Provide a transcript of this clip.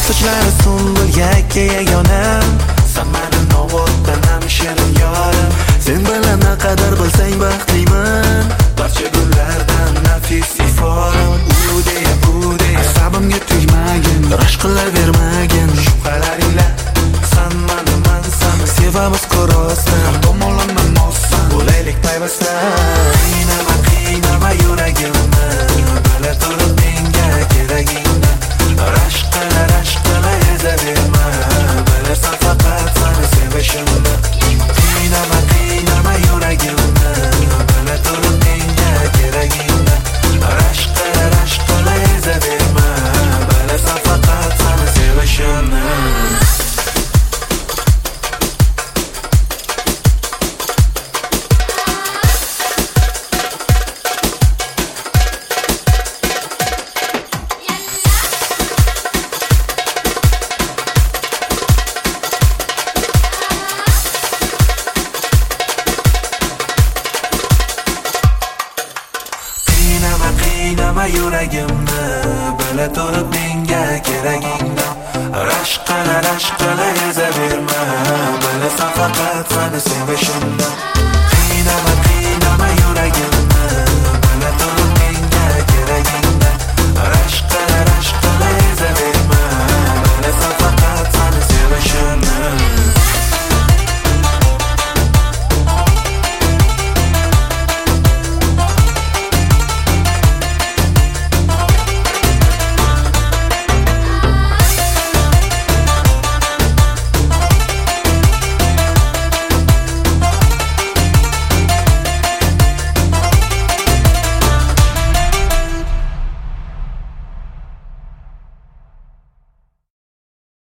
Sochlari sumbul yakka yagona, sen mening novotdan shirin yorim. Sen bilan naqadar bilsang baxtliman, barcha gullardan nafis iforim. U deya asabimga tegmagin, rashk qilavermagin. Shubhalaringla sen meni, men seni sevamiz korosdan. Tomonlanma nossan, bo'laylik payvastan. Qiynama yuragimni, bila turib menga keragingni. Rashk qila ezaverma, bilasan faqat seni sevishimni. Qiynama yuragimni, bila turib menga keragingni. Rashk qila ezaverma, bilasan faqat seni sevishimni. Qiynama yuragimni, bila turib menga keragingni. Rashk qila ezaverma, bilasan faqat seni sevishimni.